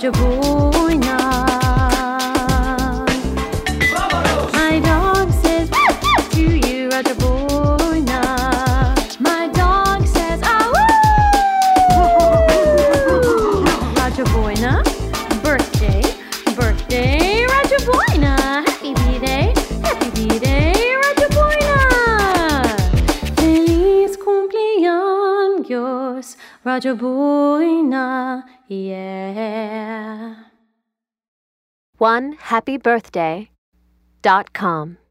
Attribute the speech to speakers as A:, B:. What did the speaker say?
A: Rajaboina. My dog says to you, Rajaboina. My dog says Rajaboina. Birthday, Rajaboina. Happy B-Day, Rajaboina. Feliz cumpleaños, Rajaboina, yeah.
B: OneHappyBirthday.com